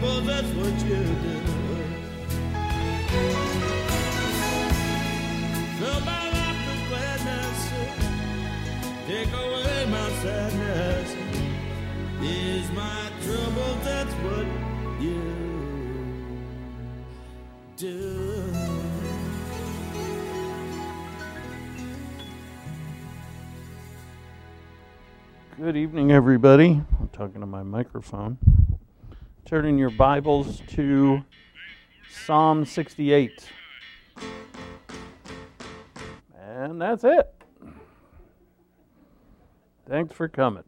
trouble, that's what you do. Fill my life with gladness, take away my sadness. Ease my trouble, that's what you do. Good evening, everybody. I'm talking to my microphone. Turn in your Bibles to Psalm 68. And that's it. Thanks for coming.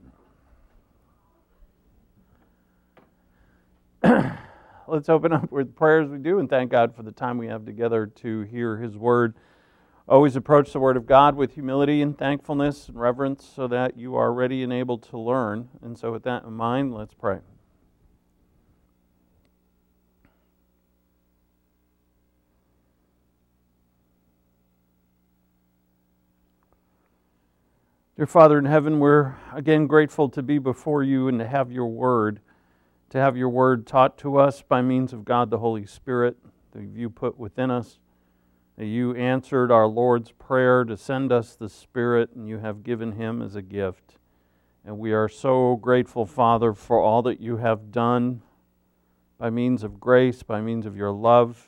Let's open up with prayers we do and thank God for the time we have together to hear His Word. Always approach the Word of God with humility and thankfulness and reverence so that you are ready and able to learn. And so with that in mind, let's pray. Dear Father in heaven, we're again grateful to be before you and to have your Word taught to us by means of God the Holy Spirit that you put within us. That you answered our Lord's prayer to send us the Spirit, and you have given Him as a gift. And we are so grateful, Father, for all that you have done by means of grace, by means of your love,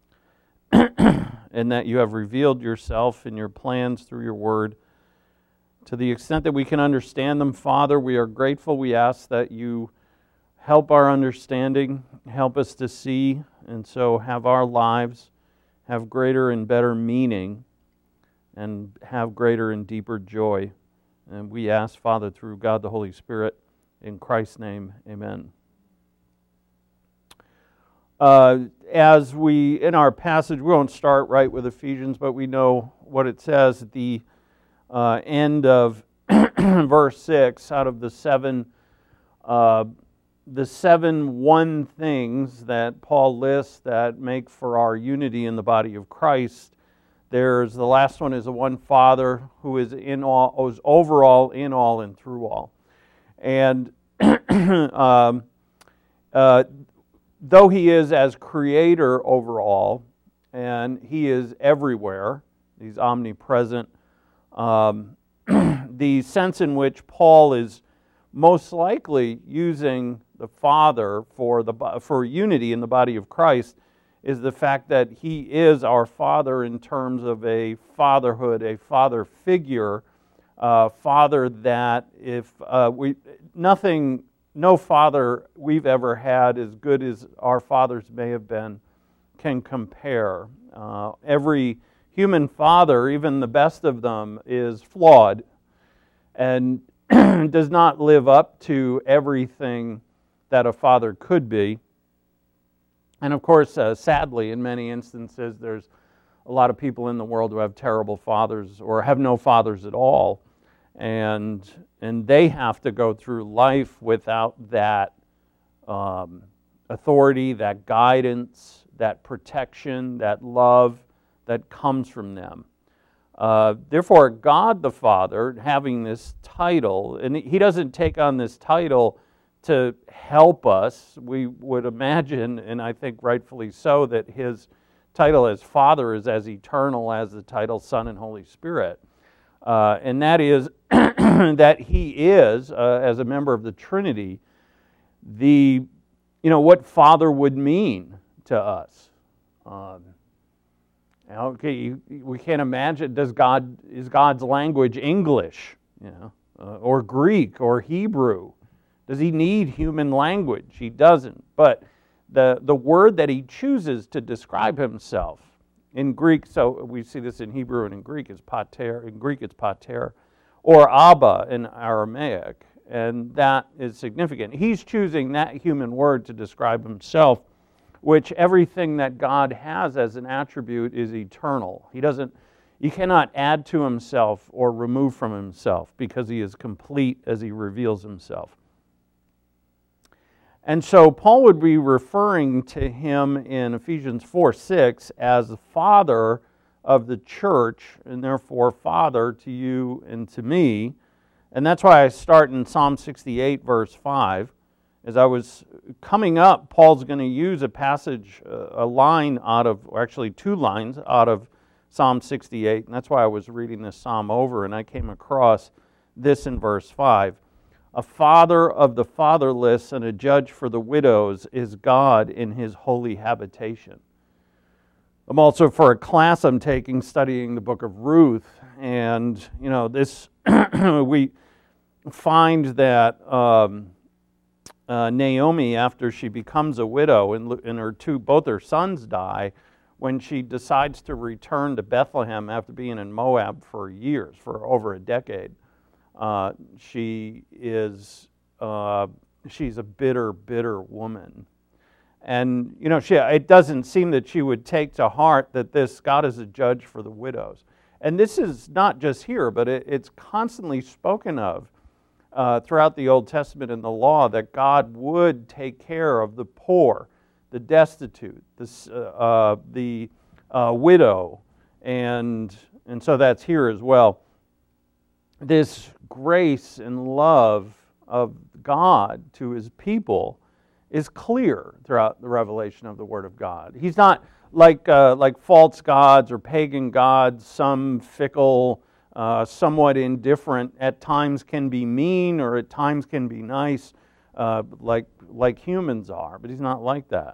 and that you have revealed yourself in your plans through your Word. To the extent that we can understand them, Father, we are grateful. We ask that you help our understanding, help us to see, and so have our lives have greater and better meaning, and have greater and deeper joy. And we ask, Father, through God the Holy Spirit, in Christ's name, amen. As we, in our passage, we won't start right with Ephesians, but we know what it says at the end of verse 6, out of the seven one things that Paul lists that make for our unity in the body of Christ. The last one is the one Father who is in all, who's overall, in all, and through all. And though He is as Creator over all, and He is everywhere, He's omnipresent, the sense in which Paul is most likely using the Father for unity in the body of Christ is the fact that He is our Father in terms of a fatherhood, a father figure, Father that no father we've ever had, as good as our fathers may have been, can compare. Every human father, even the best of them, is flawed and does not live up to everything that a father could be. And of course, sadly, in many instances, there's a lot of people in the world who have terrible fathers or have no fathers at all. And they have to go through life without that authority, that guidance, that protection, that love that comes from them. Therefore, God the Father, having this title, and He doesn't take on this title to help us. We would imagine, and I think rightfully so, that His title as Father is as eternal as the title Son and Holy Spirit. And that is that He is, as a member of the Trinity, what Father would mean to us. Okay, we can't imagine, is God's language English, or Greek or Hebrew? Does He need human language? He doesn't. But the word that He chooses to describe Himself, in Greek, so we see this in Hebrew and in Greek, is pater. In Greek it's pater, or Abba in Aramaic, and that is significant. He's choosing that human word to describe Himself, which everything that God has as an attribute is eternal. He cannot add to Himself or remove from Himself because He is complete as He reveals Himself. And so Paul would be referring to Him in Ephesians 4:6 as the Father of the church, and therefore Father to you and to me. And that's why I start in Psalm 68, verse 5. as I was coming up, Paul's going to use a passage, a line out of, or actually two lines out of Psalm 68, and that's why I was reading this psalm over, and I came across this in verse 5. A father of the fatherless and a judge for the widows is God in his holy habitation. I'm also, for a class I'm taking, studying the book of Ruth, and this we find that Naomi, after she becomes a widow and both her sons die, when she decides to return to Bethlehem after being in Moab for years, for over a decade, she's a bitter, bitter woman. And, it doesn't seem that she would take to heart that this God is a judge for the widows. And this is not just here, but it's constantly spoken of throughout the Old Testament and the law, that God would take care of the poor, the destitute, the widow, and so that's here as well. This grace and love of God to his people is clear throughout the revelation of the Word of God. He's not like false gods or pagan gods, some fickle, somewhat indifferent, at times can be mean or at times can be nice, like humans are, but he's not like that.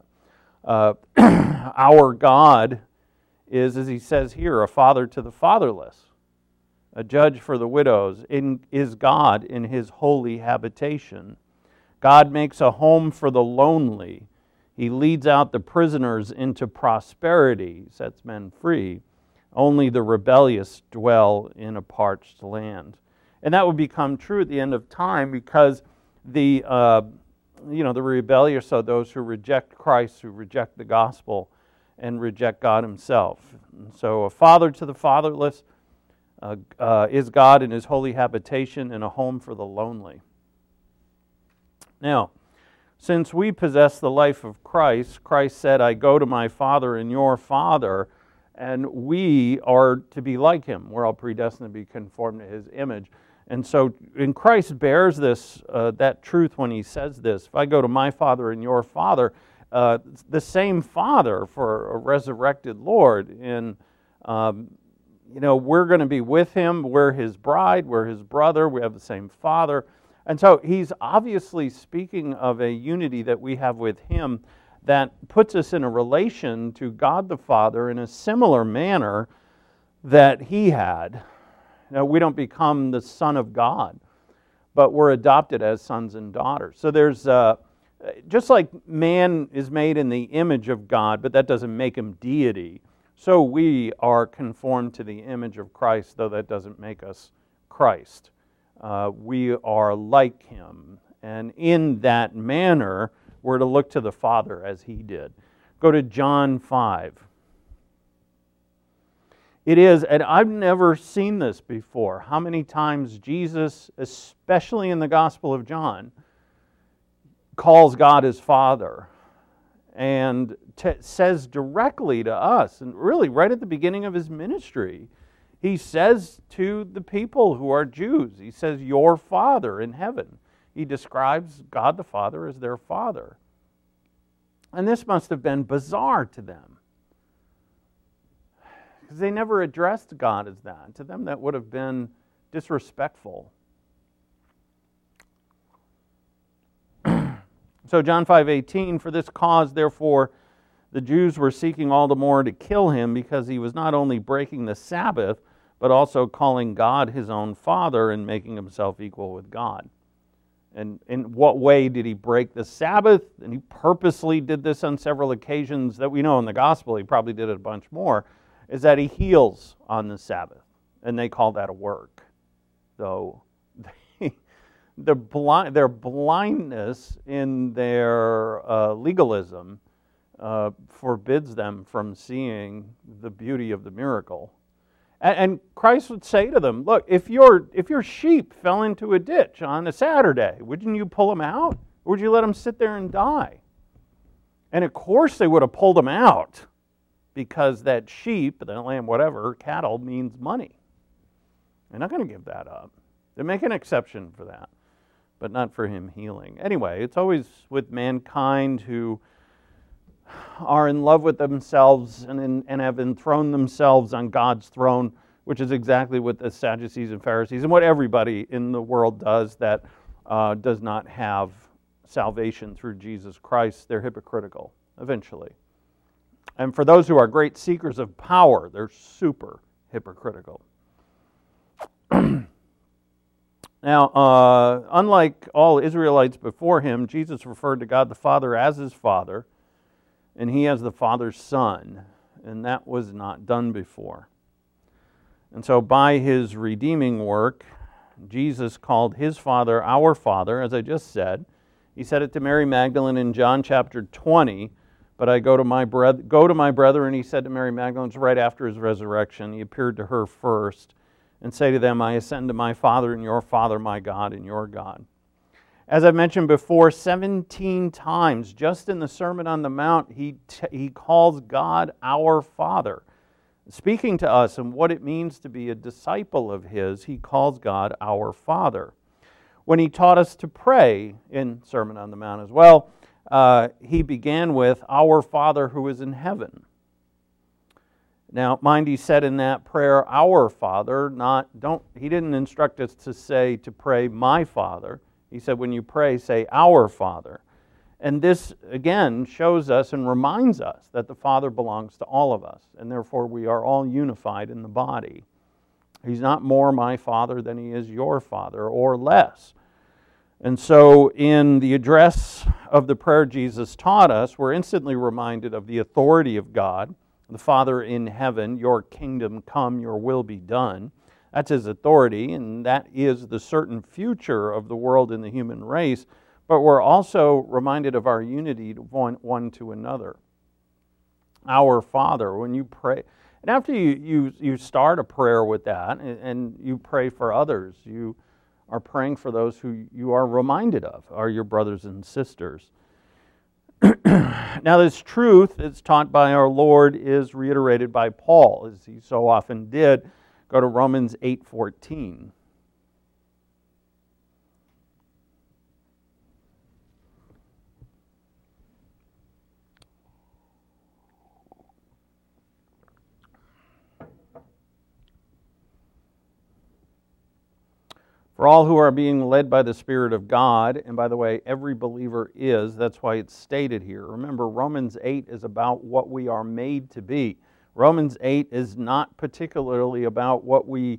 Our God is, as he says here, a father to the fatherless, a judge for the widows, is God in his holy habitation. God makes a home for the lonely. He leads out the prisoners into prosperity, sets men free. Only the rebellious dwell in a parched land. And that would become true at the end of time, because the rebellious are those who reject Christ, who reject the gospel, and reject God himself. And so a father to the fatherless is God in his holy habitation, and a home for the lonely. Now, since we possess the life of Christ, Christ said, I go to my Father and your Father, and we are to be like him. We're all predestined to be conformed to his image. And so, and Christ bears that truth when he says this. If I go to my Father and your Father, the same Father for a resurrected Lord. And, we're going to be with him. We're his bride. We're his brother. We have the same Father. And so he's obviously speaking of a unity that we have with him that puts us in a relation to God the Father in a similar manner that he had. Now, we don't become the Son of God, but we're adopted as sons and daughters. So there's, just like man is made in the image of God, but that doesn't make him deity, so we are conformed to the image of Christ, though that doesn't make us Christ. We are like him, and in that manner, we're to look to the Father as he did. Go to John 5. It is, and I've never seen this before, how many times Jesus, especially in the Gospel of John, calls God his Father and says directly to us, and really right at the beginning of his ministry, he says to the people who are Jews, he says, your Father in heaven. He describes God the Father as their Father. And this must have been bizarre to them, because they never addressed God as that. To them, that would have been disrespectful. So John 5:18, for this cause, therefore, the Jews were seeking all the more to kill him, because he was not only breaking the Sabbath, but also calling God his own Father and making himself equal with God. And in what way did he break the Sabbath? And he purposely did this on several occasions that we know in the gospel. He probably did it a bunch more. Is that he heals on the Sabbath, and they call that a work. So their blindness in their legalism forbids them from seeing the beauty of the miracle. And Christ would say to them, look, if your sheep fell into a ditch on a Saturday, wouldn't you pull them out? Or would you let them sit there and die? And of course they would have pulled them out, because that sheep, the lamb, whatever, cattle means money. They're not going to give that up. They make an exception for that. but not for him healing. Anyway, it's always with mankind who are in love with themselves and have enthroned themselves on God's throne, which is exactly what the Sadducees and Pharisees and what everybody in the world does that does not have salvation through Jesus Christ. They're hypocritical, eventually. And for those who are great seekers of power, they're super hypocritical. Now, unlike all Israelites before him, Jesus referred to God the Father as his Father, and he as the Father's Son, and that was not done before. And so by his redeeming work, Jesus called his Father our Father, as I just said. He said it to Mary Magdalene in John chapter 20, but I go to my brethren, he said to Mary Magdalene, it's right after his resurrection. He appeared to her first, and say to them, I ascend to my Father and your Father, my God and your God. As I mentioned before, 17 times, just in the Sermon on the Mount, he calls God our Father. Speaking to us and what it means to be a disciple of his, he calls God our Father. When he taught us to pray in Sermon on the Mount as well, he began with, Our Father who is in heaven. Now, mind, he said in that prayer, Our Father, he didn't instruct us to pray, My Father. He said, when you pray, say, Our Father. And this, again, shows us and reminds us that the Father belongs to all of us, and therefore we are all unified in the body. He's not more my Father than he is your Father, or less. And so in the address of the prayer Jesus taught us, we're instantly reminded of the authority of God, the Father in heaven, your kingdom come, your will be done. That's his authority, and that is the certain future of the world and the human race. But we're also reminded of our unity one to another. Our Father, when you pray, and after you start a prayer with that, and you pray for others, you are praying for those who you are reminded of, are your brothers and sisters. Now, this truth is taught by our Lord is reiterated by Paul, as he so often did. Go to Romans 8:14. For all who are being led by the Spirit of God, and by the way, every believer is, that's why it's stated here. Remember, Romans 8 is about what we are made to be. Romans 8 is not particularly about what we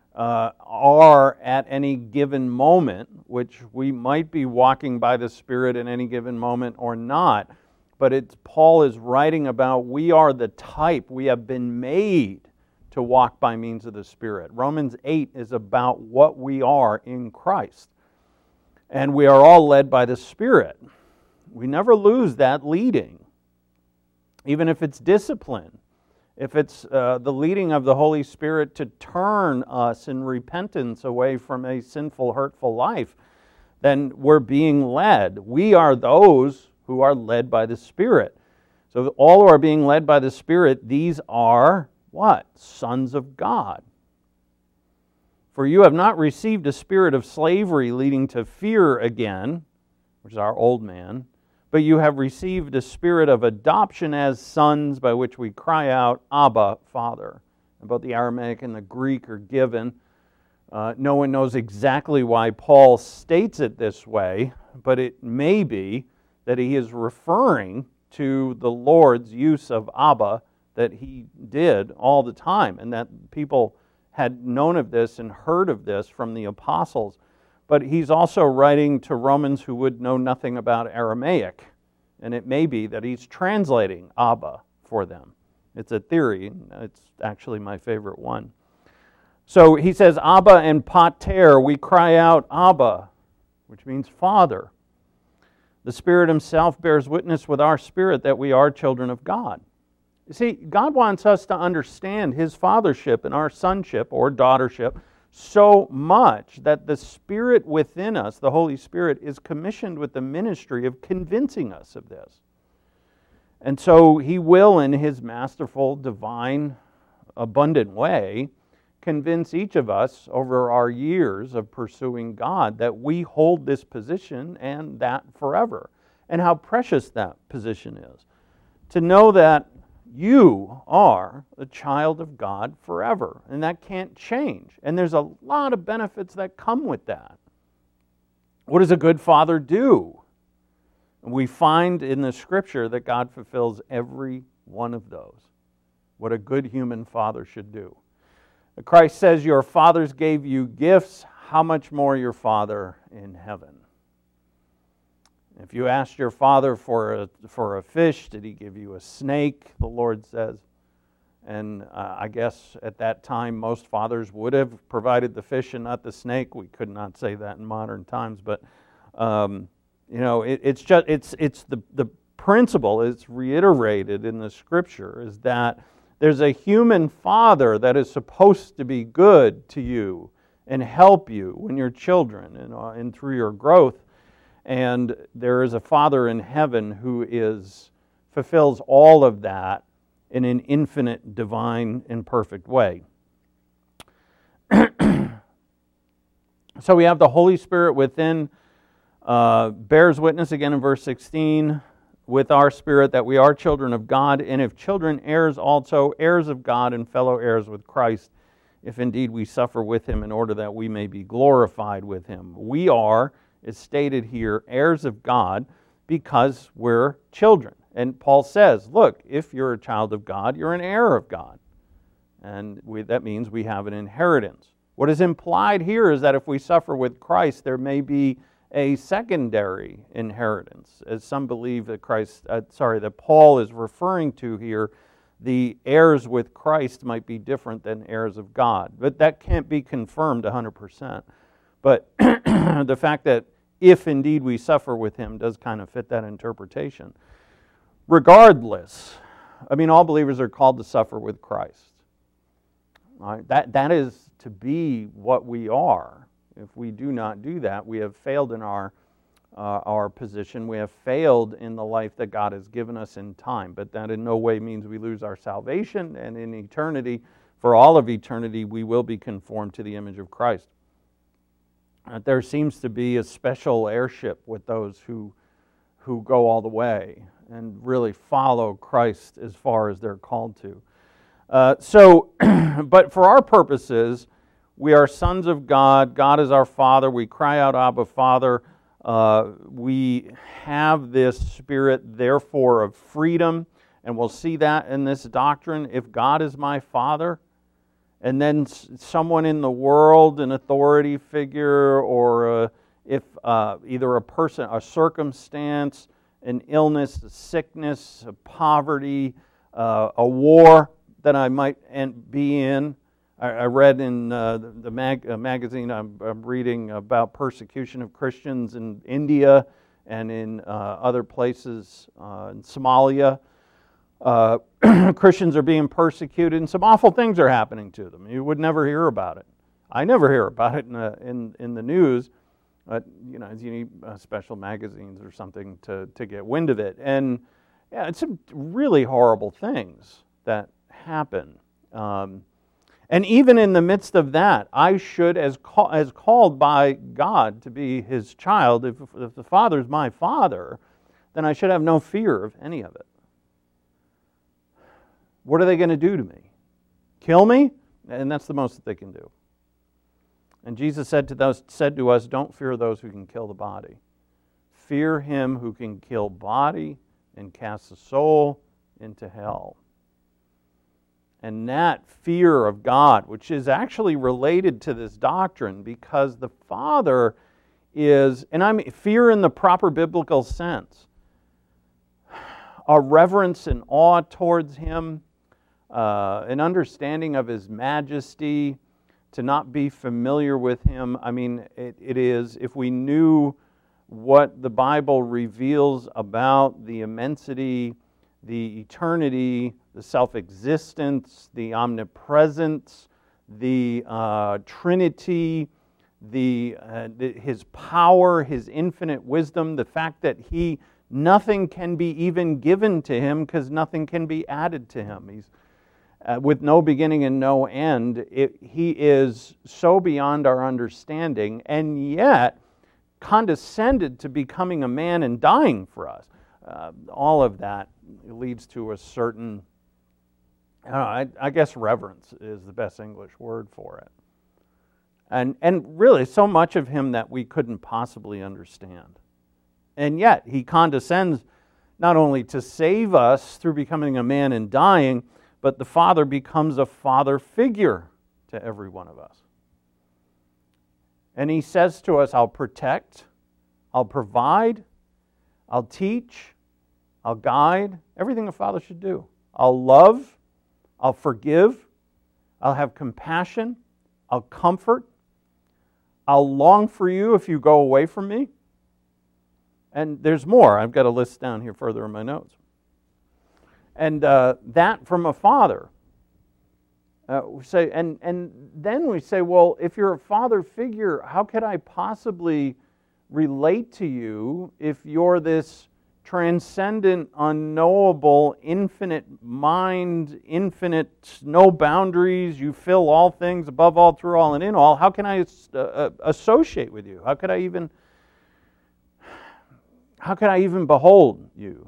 are at any given moment, which we might be walking by the Spirit at any given moment or not. But Paul is writing about we are the type, we have been made to walk by means of the Spirit. Romans 8 is about what we are in Christ. And we are all led by the Spirit. We never lose that leading, even if it's discipline. If it's the leading of the Holy Spirit to turn us in repentance away from a sinful, hurtful life, then we're being led. We are those who are led by the Spirit. So all who are being led by the Spirit, these are what? Sons of God. For you have not received a spirit of slavery leading to fear again, which is our old man, but you have received a spirit of adoption as sons, by which we cry out, Abba, Father. And both the Aramaic and the Greek are given. No one knows exactly why Paul states it this way, but it may be that he is referring to the Lord's use of Abba that he did all the time, and that people had known of this and heard of this from the apostles. But he's also writing to Romans who would know nothing about Aramaic, and it may be that he's translating Abba for them. It's a theory, it's actually my favorite one. So he says, Abba and Pater, we cry out Abba, which means Father. The Spirit himself bears witness with our spirit that we are children of God. You see, God wants us to understand his fathership and our sonship or daughtership so much that the Spirit within us, the Holy Spirit, is commissioned with the ministry of convincing us of this. And so he will, in his masterful, divine, abundant way, convince each of us over our years of pursuing God that we hold this position and that forever, and how precious that position is. To know that you are a child of God forever, and that can't change. And there's a lot of benefits that come with that. What does a good father do? We find in the Scripture that God fulfills every one of those. What a good human father should do. Christ says, your fathers gave you gifts, how much more your Father in heaven? If you asked your father for a fish, did he give you a snake, the Lord says? And I guess at that time most fathers would have provided the fish and not the snake. We could not say that in modern times, but it's the principle is reiterated in the Scripture is that there's a human father that is supposed to be good to you and help you when you're children and through your growth. And there is a Father in heaven who fulfills all of that in an infinite, divine, and perfect way. So we have the Holy Spirit within, bears witness again in verse 16, with our spirit that we are children of God, and if children, heirs also, heirs of God and fellow heirs with Christ, if indeed we suffer with Him in order that we may be glorified with Him. We are, is stated here, heirs of God because we're children. And Paul says, look, if you're a child of God, you're an heir of God. And that means we have an inheritance. What is implied here is that if we suffer with Christ, there may be a secondary inheritance, as some believe that that Paul is referring to here. The heirs with Christ might be different than heirs of God, but that can't be confirmed 100%. But the fact that if indeed we suffer with Him does kind of fit that interpretation. Regardless, all believers are called to suffer with Christ. All right? That is to be what we are. If we do not do that, we have failed in our position. We have failed in the life that God has given us in time. But that in no way means we lose our salvation. And in eternity, for all of eternity, we will be conformed to the image of Christ. There seems to be a special heirship with those who go all the way and really follow Christ as far as they're called to. But for our purposes, we are sons of God. God is our Father. We cry out, Abba, Father. We have this spirit, therefore, of freedom. And we'll see that in this doctrine. If God is my Father, and then someone in the world, an authority figure, or if either a person, a circumstance, an illness, a sickness, a poverty, a war that I might be in. I read in the magazine I'm reading about persecution of Christians in India and in other places in Somalia. Christians are being persecuted and some awful things are happening to them. You would never hear about it. I never hear about it in the news. You need special magazines or something to get wind of it. And yeah, it's some really horrible things that happen. And even in the midst of that, I should, as called by God to be His child, if the Father's my Father, then I should have no fear of any of it. What are they going to do to me? Kill me? And that's the most that they can do. And Jesus said to us, don't fear those who can kill the body. Fear Him who can kill body and cast the soul into hell. And that fear of God, which is actually related to this doctrine, because the Father is, and I mean fear in the proper biblical sense, a reverence and awe towards Him, an understanding of His majesty, to not be familiar with Him. I mean, it is, if we knew what the Bible reveals about the immensity, the eternity, the self-existence, the omnipresence, the Trinity, His power, His infinite wisdom, the fact that nothing can be even given to Him because nothing can be added to Him. with no beginning and no end. He is so beyond our understanding, and yet condescended to becoming a man and dying for us. All of that leads to a certain, I guess reverence is the best English word for it. And really, so much of him that we couldn't possibly understand. And yet, he condescends not only to save us through becoming a man and dying, but the Father becomes a father figure to every one of us. And he says to us, I'll protect, I'll provide, I'll teach, I'll guide, everything a father should do. I'll love, I'll forgive, I'll have compassion, I'll comfort, I'll long for you if you go away from me. And there's more. I've got a list down here further in my notes. And that from a father. We say, and then we say, well, if you're a father figure, how could I possibly relate to you if you're this transcendent, unknowable, infinite mind, infinite, no boundaries, you fill all things, above all, through all, and in all? How can I associate with you? How could I even behold you?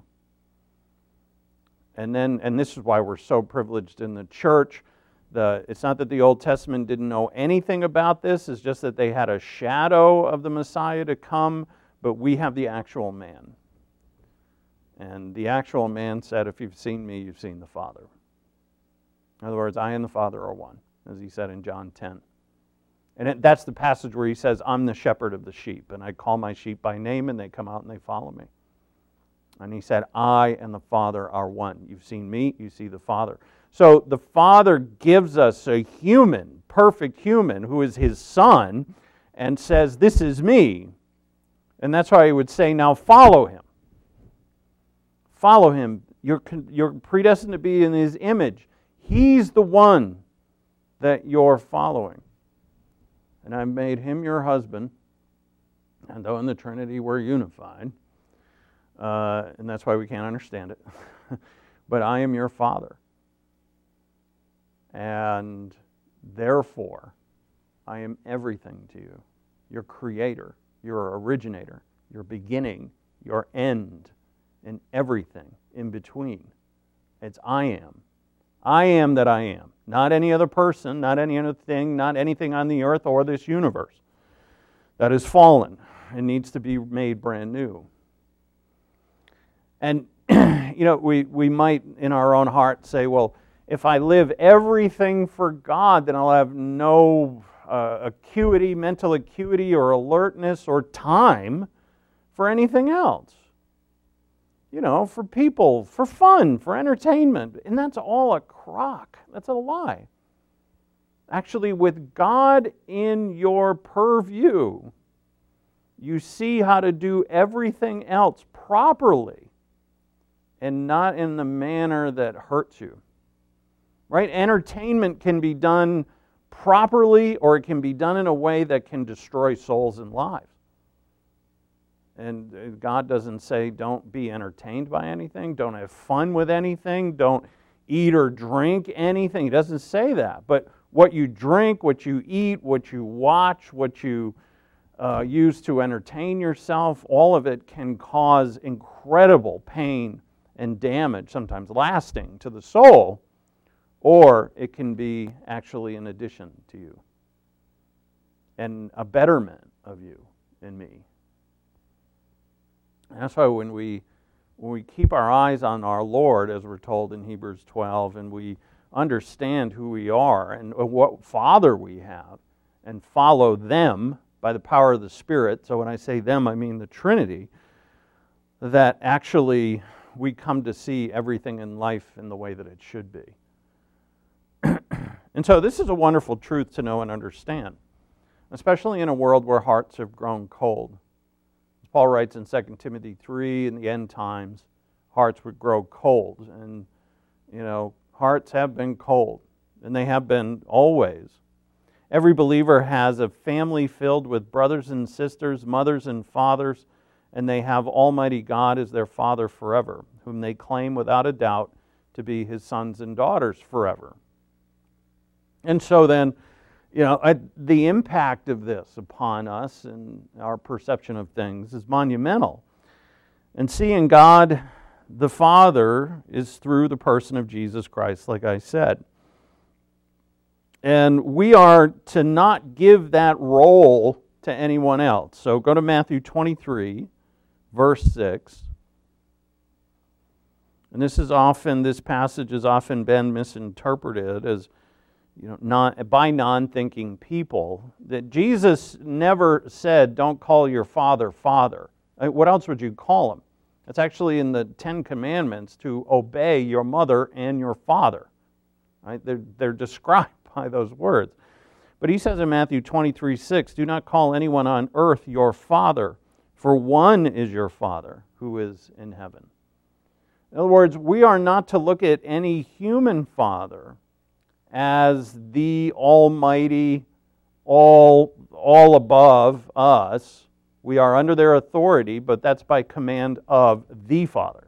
And this is why we're so privileged in the church. It's not that the Old Testament didn't know anything about this, it's just that they had a shadow of the Messiah to come, but we have the actual man. And the actual man said, if you've seen me, you've seen the Father. In other words, I and the Father are one, as he said in John 10. And that's the passage where he says, I'm the shepherd of the sheep, and I call my sheep by name, and they come out and they follow me. And he said, I and the Father are one. You've seen me, you see the Father. So the Father gives us a human, perfect human, who is his Son, and says, this is me. And that's why he would say, now follow him. Follow him. You're predestined to be in his image. He's the one that you're following. And I've made him your husband. And though in the Trinity we're unified, and that's why we can't understand it, but I am your Father. And therefore, I am everything to you. Your creator, your originator, your beginning, your end, and everything in between. It's I am. I am that I am. Not any other person, not any other thing, not anything on the earth or this universe that is fallen and needs to be made brand new. And, we might in our own heart say, well, if I live everything for God, then I'll have no acuity, mental acuity or alertness or time for anything else. For people, for fun, for entertainment. And that's all a crock. That's a lie. Actually, with God in your purview, you see how to do everything else properly and not in the manner that hurts you. Right? Entertainment can be done properly, or it can be done in a way that can destroy souls and lives. And God doesn't say don't be entertained by anything, don't have fun with anything, don't eat or drink anything. He doesn't say that. But what you drink, what you eat, what you watch, what you use to entertain yourself, all of it can cause incredible pain and damage, sometimes lasting, to the soul, or it can be actually an addition to you and a betterment of you and me. And that's why when we keep our eyes on our Lord, as we're told in Hebrews 12, and we understand who we are and what Father we have, and follow them by the power of the Spirit, so when I say them, I mean the Trinity, that actually we come to see everything in life in the way that it should be. And so this is a wonderful truth to know and understand, especially in a world where hearts have grown cold. As Paul writes in 2 Timothy 3, in the end times, hearts would grow cold. And, hearts have been cold, and they have been always. Every believer has a family filled with brothers and sisters, mothers and fathers, and they have Almighty God as their Father forever, whom they claim without a doubt to be His sons and daughters forever. And so then, the impact of this upon us and our perception of things is monumental. And seeing God the Father is through the person of Jesus Christ, like I said. And we are to not give that role to anyone else. So go to Matthew 23, verse 6. And this passage has often been misinterpreted as, by non-thinking people. That Jesus never said, don't call your father, Father. What else would you call him? It's actually in the Ten Commandments to obey your mother and your father. Right? They're described by those words. But he says in Matthew 23:6, do not call anyone on earth your father, for one is your Father who is in heaven. In other words, we are not to look at any human father as the almighty, all above us. We are under their authority, but that's by command of the Father.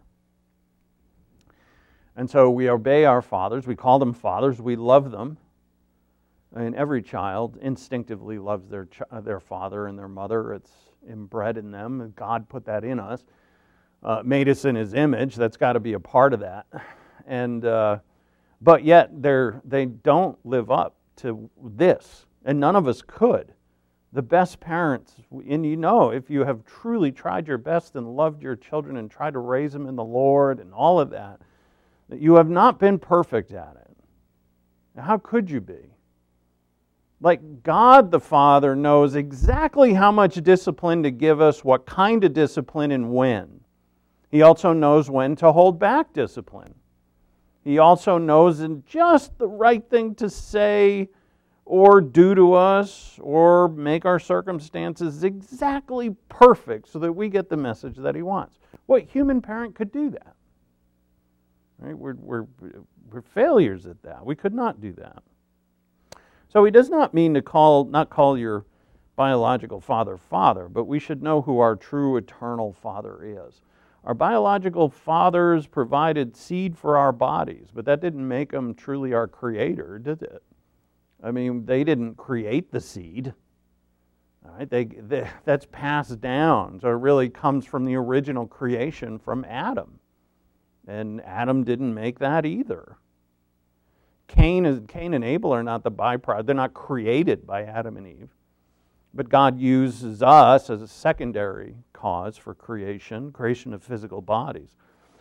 And so we obey our fathers. We call them fathers. We love them. And every child instinctively loves their father and their mother. It's inbred in them. God put that in us. Made us in His image. That's got to be a part of that. And but yet they don't live up to this, and none of us could. The best parents, and if you have truly tried your best and loved your children and tried to raise them in the Lord and all of that you have not been perfect at it. Now, how could you be? Like God the Father knows exactly how much discipline to give us, what kind of discipline and when. He also knows when to hold back discipline. He also knows just the right thing to say or do to us or make our circumstances exactly perfect so that we get the message that He wants. What human parent could do that? Right? We're failures at that. We could not do that. So He does not mean to not call your biological father, Father, but we should know who our true eternal Father is. Our biological fathers provided seed for our bodies, but that didn't make them truly our creator, did it? I mean, they didn't create the seed. All right? That's passed down. So it really comes from the original creation from Adam. And Adam didn't make that either. Cain and Abel are not the byproduct. They're not created by Adam and Eve. But God uses us as a secondary cause for creation of physical bodies.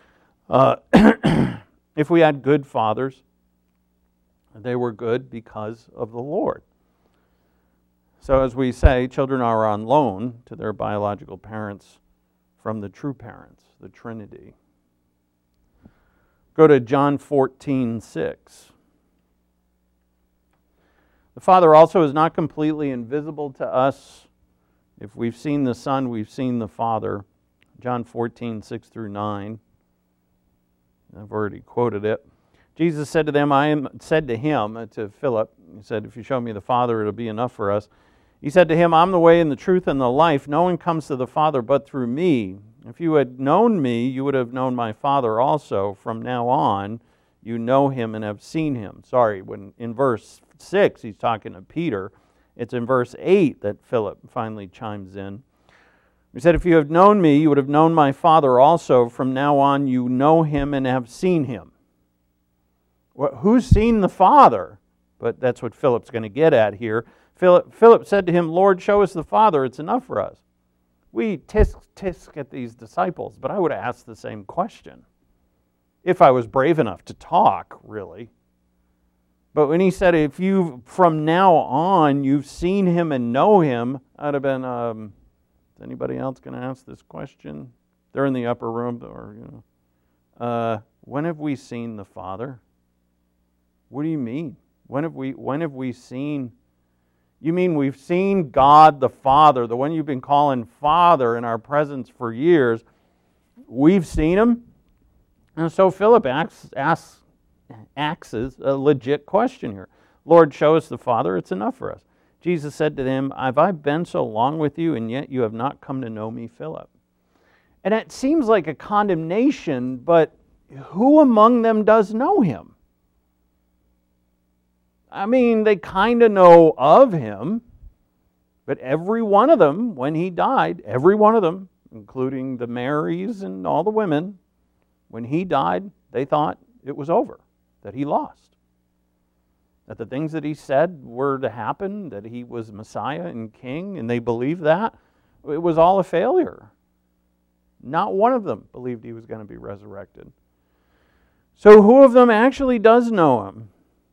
If we had good fathers, they were good because of the Lord. So as we say, children are on loan to their biological parents from the true parents, the Trinity. Go to John 14:6. The Father also is not completely invisible to us. If we've seen the Son, we've seen the Father. John 14:6 through 9. I've already quoted it. Jesus said to him, to Philip, He said, if you show me the Father, it'll be enough for us. He said to him, I'm the way and the truth and the life. No one comes to the Father but through me. If you had known me, you would have known my Father also. From now on, you know Him and have seen Him. Sorry, when in verse 6, He's talking to Peter. It's in verse 8 that Philip finally chimes in. He said, if you have known me, you would have known my Father also. From now on, you know Him and have seen Him. Well, who's seen the Father? But that's what Philip's going to get at here. Philip said to him, Lord, show us the Father. It's enough for us. We tisk at these disciples, but I would ask the same question. If I was brave enough to talk, really. But when he said, if you from now on, you've seen Him and know Him, I'd have been, is anybody else going to ask this question? They're in the upper room, or, when have we seen the Father? What do you mean? When have we seen? You mean we've seen God the Father, the one you've been calling Father in our presence for years. We've seen Him? And so Philip asks a legit question here. Lord, show us the Father. It's enough for us. Jesus said to them, have I been so long with you, and yet you have not come to know me, Philip? And it seems like a condemnation, but who among them does know Him? I mean, they kind of know of him, but every one of them, when he died, every one of them, including the Marys and all the women, when he died, they thought it was over, that he lost. That the things that he said were to happen, that he was Messiah and King, and they believed that, it was all a failure. Not one of them believed he was going to be resurrected. So who of them actually does know him?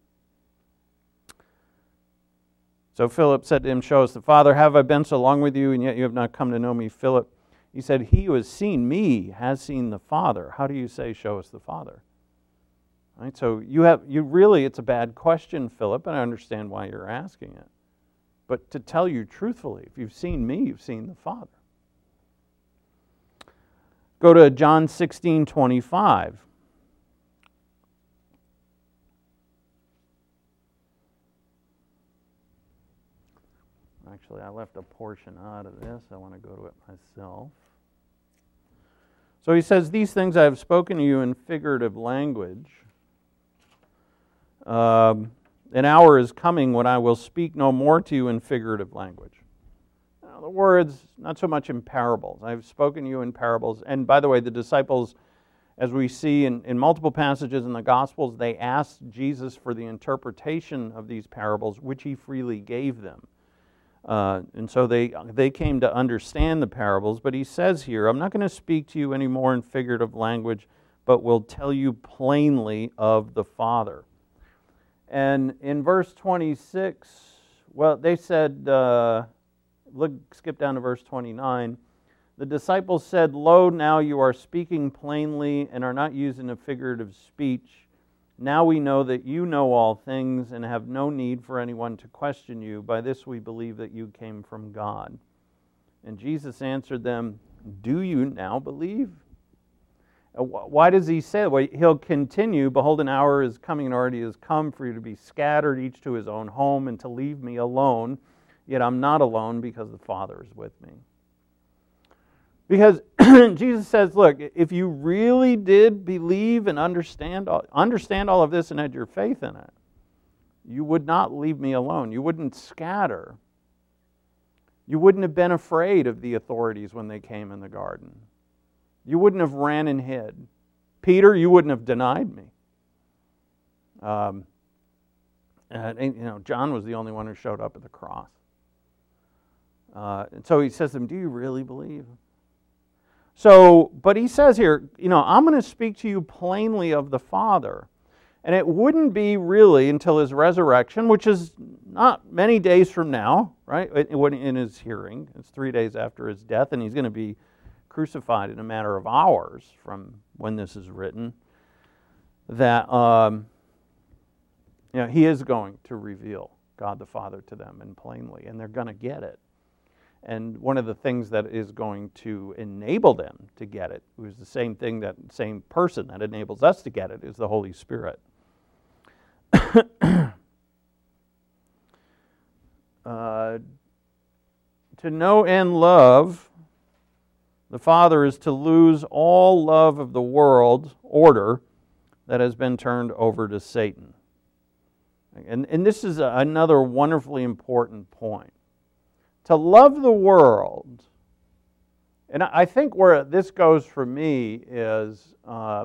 So Philip said to him, "Show us the Father. Have I been so long with you, and yet you have not come to know me?" Philip, he said, "He who has seen me has seen the Father. How do you say, 'Show us the Father'?" Right? So it's a bad question, Philip, and I understand why you're asking it. But to tell you truthfully, if you've seen me, you've seen the Father. Go to John 16:25. Actually, I left a portion out of this. I want to go to it myself. So he says, "These things I have spoken to you in figurative language. An hour is coming when I will speak no more to you in figurative language." Now, the words, not so much in parables. I've spoken to you in parables. And by the way, the disciples, as we see in multiple passages in the Gospels, they asked Jesus for the interpretation of these parables, which he freely gave them. And so they came to understand the parables. But he says here, "I'm not going to speak to you anymore in figurative language, but will tell you plainly of the Father." And in verse 26, well, they said, skip down to verse 29. The disciples said, "Lo, now you are speaking plainly and are not using a figurative speech. Now we know that you know all things and have no need for anyone to question you. By this we believe that you came from God." And Jesus answered them, "Do you now believe?" Why does he say that? Well, he'll continue, "Behold, an hour is coming and already has come for you to be scattered, each to his own home, and to leave me alone. Yet I'm not alone because the Father is with me." Because Jesus says, look, if you really did believe and understand all of this and had your faith in it, you would not leave me alone. You wouldn't scatter. You wouldn't have been afraid of the authorities when they came in the garden. You wouldn't have ran and hid. Peter, you wouldn't have denied me. John was the only one who showed up at the cross. And so he says to them, "Do you really believe?" So, but he says here, "I'm going to speak to you plainly of the Father." And it wouldn't be really until his resurrection, which is not many days from now, right? In his hearing. It's 3 days after his death, and he's going to be crucified in a matter of hours from when this is written, that he is going to reveal God the Father to them and plainly, and they're going to get it. And one of the things that is going to enable them to get it, who's the same person that enables us to get it, is the Holy Spirit. To know and love the Father is to lose all love of the world order that has been turned over to Satan. And this is another wonderfully important point. To love the world, and I think where this goes for me is,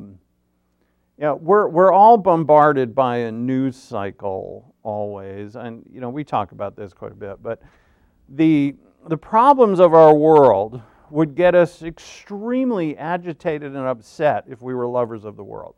we're all bombarded by a news cycle always, and we talk about this quite a bit. But the problems of our world would get us extremely agitated and upset if we were lovers of the world.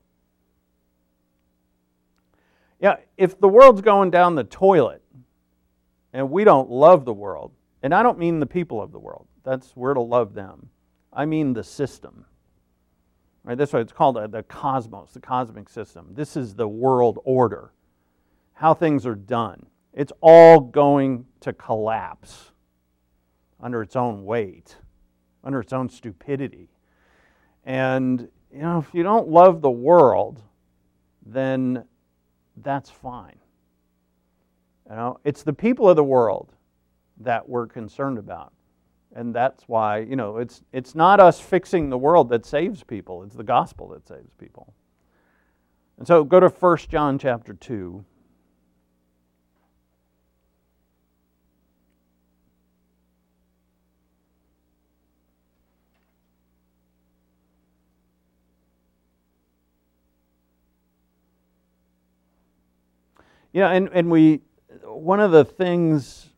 If the world's going down the toilet, and we don't love the world. And I don't mean the people of the world. We're to love them. I mean the system. Right? That's why it's called the cosmos, the cosmic system. This is the world order. How things are done. It's all going to collapse under its own weight, under its own stupidity. And, if you don't love the world, then that's fine. It's the people of the world that we're concerned about. And that's why, it's not us fixing the world that saves people. It's the gospel that saves people. And so go to 1 John chapter 2. And one of the things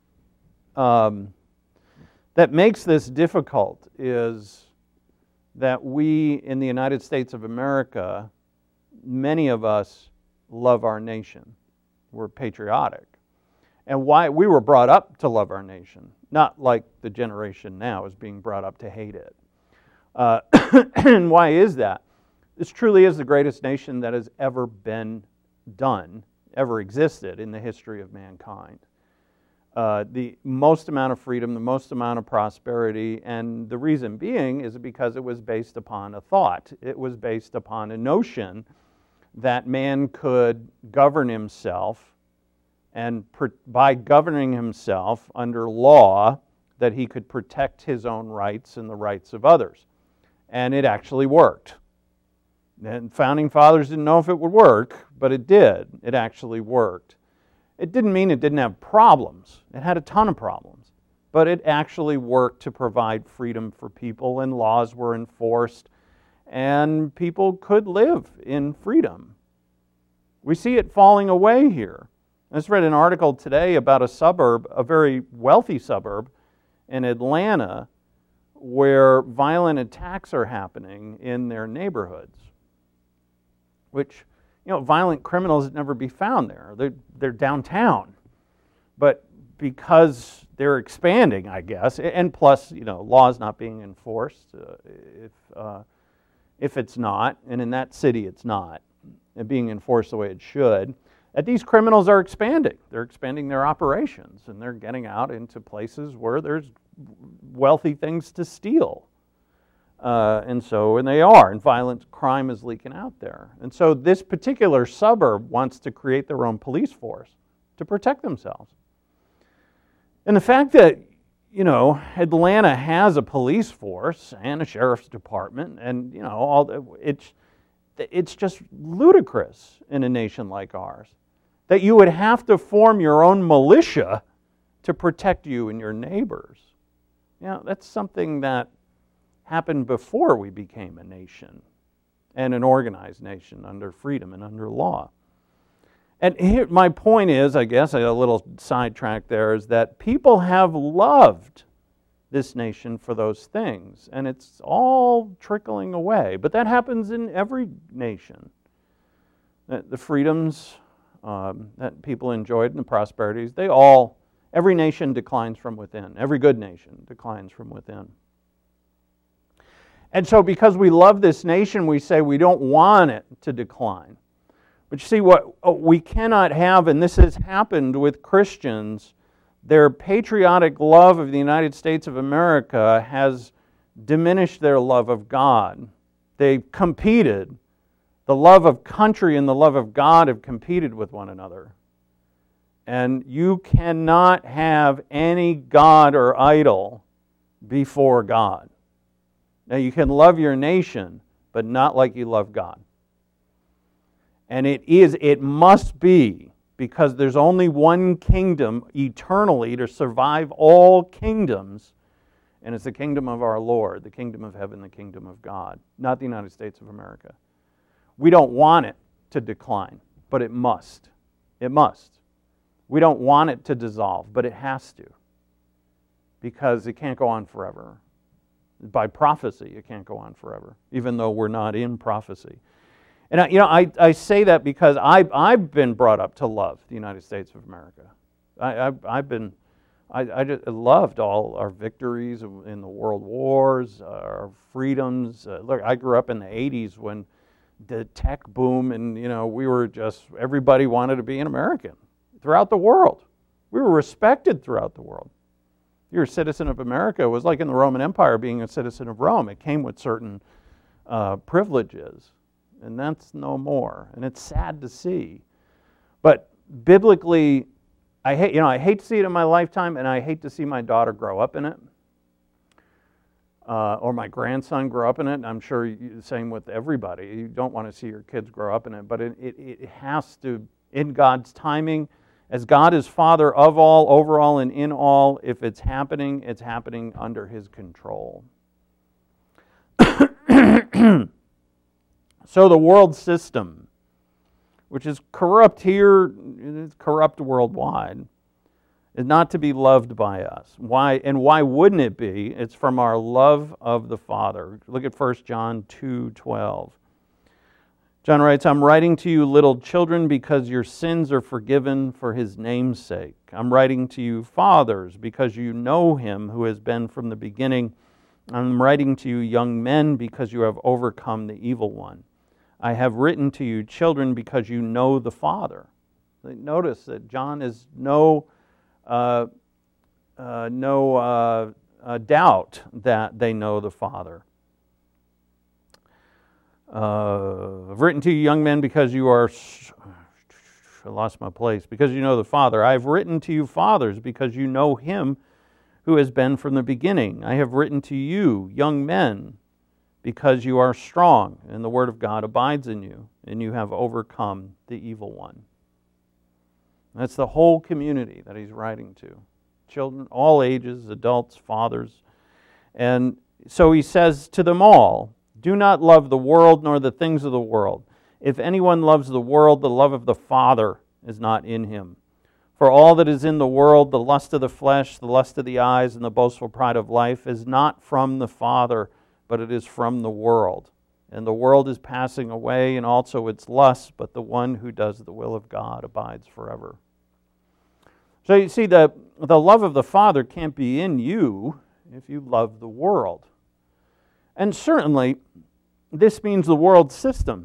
that makes this difficult is that we in the United States of America, many of us love our nation. We're patriotic. And why we were brought up to love our nation, not like the generation now is being brought up to hate it. And why is that? This truly is the greatest nation that has ever been done, ever existed in the history of mankind. The most amount of freedom, the most amount of prosperity, and the reason being is because it was based upon a thought. It was based upon a notion that man could govern himself, and by governing himself under law, that he could protect his own rights and the rights of others. And it actually worked. And founding fathers didn't know if it would work, but it did. It actually worked. It didn't mean it didn't have problems. It had a ton of problems. But it actually worked to provide freedom for people, and laws were enforced, and people could live in freedom. We see it falling away here. I just read an article today about a suburb, a very wealthy suburb in Atlanta, where violent attacks are happening in their neighborhoods, which, violent criminals would never be found there. They're downtown. But because they're expanding, I guess, and plus, laws not being enforced, if it's not, and in that city it's not, and being enforced the way it should, that these criminals are expanding. They're expanding their operations, and they're getting out into places where there's wealthy things to steal. And they are, and violent crime is leaking out there. And so this particular suburb wants to create their own police force to protect themselves. And the fact that, Atlanta has a police force and a sheriff's department, and, it's just ludicrous in a nation like ours that you would have to form your own militia to protect you and your neighbors. That's something that happened before we became a nation, and an organized nation under freedom and under law. And here, my point is, I guess, a little sidetrack there, is that people have loved this nation for those things, and it's all trickling away. But that happens in every nation. The freedoms that people enjoyed and the prosperities, every nation declines from within. Every good nation declines from within. And so because we love this nation, we say we don't want it to decline. But you see, what we cannot have, and this has happened with Christians, their patriotic love of the United States of America has diminished their love of God. They've competed. The love of country and the love of God have competed with one another. And you cannot have any god or idol before God. Now, you can love your nation, but not like you love God. And it must be, because there's only one kingdom eternally to survive all kingdoms, and it's the kingdom of our Lord, the kingdom of heaven, the kingdom of God, not the United States of America. We don't want it to decline, but it must. It must. We don't want it to dissolve, but it has to, because it can't go on forever. By prophecy, it can't go on forever, even though we're not in prophecy. And I say that because I've been brought up to love the United States of America. I just loved all our victories in the world wars, our freedoms. Look, I grew up in the 80s when the tech boom, and we were just, everybody wanted to be an American throughout the world. We were respected throughout the world. You're a citizen of America. It was like in the Roman Empire being a citizen of Rome. It came with certain privileges, and that's no more. And it's sad to see. But biblically, I hate to see it in my lifetime, and I hate to see my daughter grow up in it, or my grandson grow up in it. And I'm sure the same with everybody. You don't want to see your kids grow up in it, but it has to, in God's timing, as God is Father of all, over all, and in all. If it's happening under His control. So the world system, which is corrupt here, it's corrupt worldwide, is not to be loved by us. Why? And why wouldn't it be? It's from our love of the Father. Look at 1 John 2:12. John writes, I'm writing to you, little children, because your sins are forgiven for his name's sake. I'm writing to you, fathers, because you know him who has been from the beginning. I'm writing to you, young men, because you have overcome the evil one. I have written to you, children, because you know the Father. Notice that John is no doubt that they know the Father. I've written to you, young men, because you are... I lost my place. Because you know the Father. I have written to you, fathers, because you know him who has been from the beginning. I have written to you, young men, because you are strong, and the word of God abides in you, and you have overcome the evil one. That's the whole community that he's writing to. Children, all ages, adults, fathers. And so he says to them all, do not love the world nor the things of the world. If anyone loves the world, the love of the Father is not in him. For all that is in the world, the lust of the flesh, the lust of the eyes, and the boastful pride of life, is not from the Father, but it is from the world. And the world is passing away, and also its lusts, but the one who does the will of God abides forever. So you see, the love of the Father can't be in you if you love the world. And certainly, this means the world system.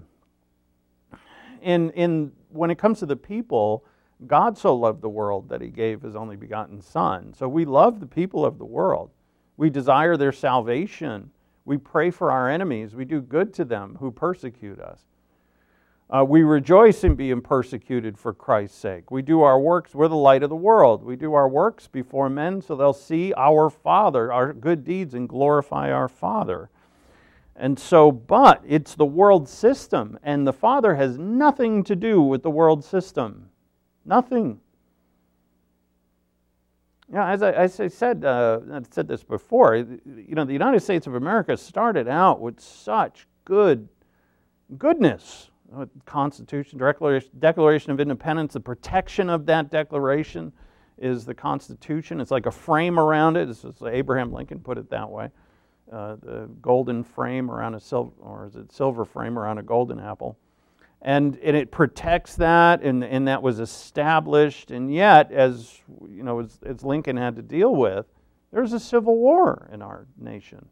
When it comes to the people, God so loved the world that he gave his only begotten Son. So we love the people of the world. We desire their salvation. We pray for our enemies. We do good to them who persecute us. We rejoice in being persecuted for Christ's sake. We do our works. We're the light of the world. We do our works before men so they'll see our Father, our good deeds, and glorify our Father. And so, but it's the world system, and the Father has nothing to do with the world system. Nothing. Yeah, as I said, I've said this before, the United States of America started out with such goodness. Constitution, Declaration of Independence, the protection of that declaration is the Constitution. It's like a frame around it. Abraham Lincoln put it that way. The golden frame around a silver frame around a golden apple. And it protects that, and that was established. And yet, as Lincoln had to deal with, there's a civil war in our nation.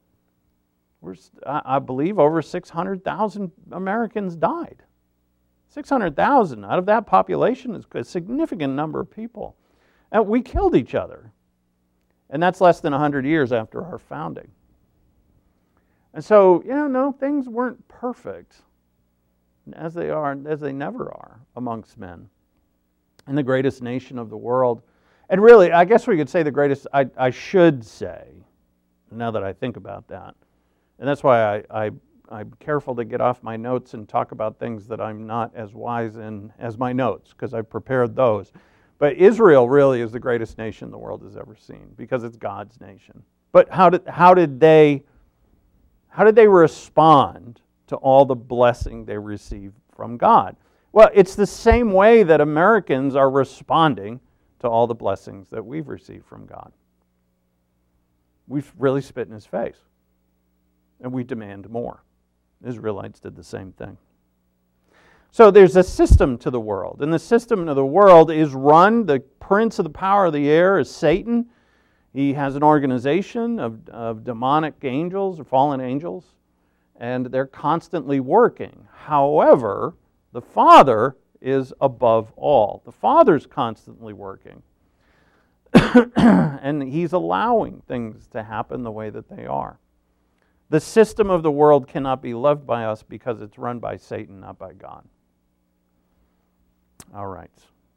I believe over 600,000 Americans died. 600,000 out of that population is a significant number of people. And we killed each other. And that's less than 100 years after our founding. And so, no, things weren't perfect, as they never are amongst men. And the greatest nation of the world, and really, I guess we could say the greatest, I should say, now that I think about that, and that's why I'm careful to get off my notes and talk about things that I'm not as wise in as my notes, because I've prepared those. But Israel really is the greatest nation the world has ever seen, because it's God's nation. But how did they respond to all the blessing they received from God? Well, it's the same way that Americans are responding to all the blessings that we've received from God. We've really spit in his face. And we demand more. Israelites did the same thing. So there's a system to the world. And the system of the world is run, the prince of the power of the air is Satan. He has an organization of demonic angels or fallen angels. And they're constantly working. However, the Father is above all. The Father's constantly working. And he's allowing things to happen the way that they are. The system of the world cannot be loved by us because it's run by Satan, not by God. All right.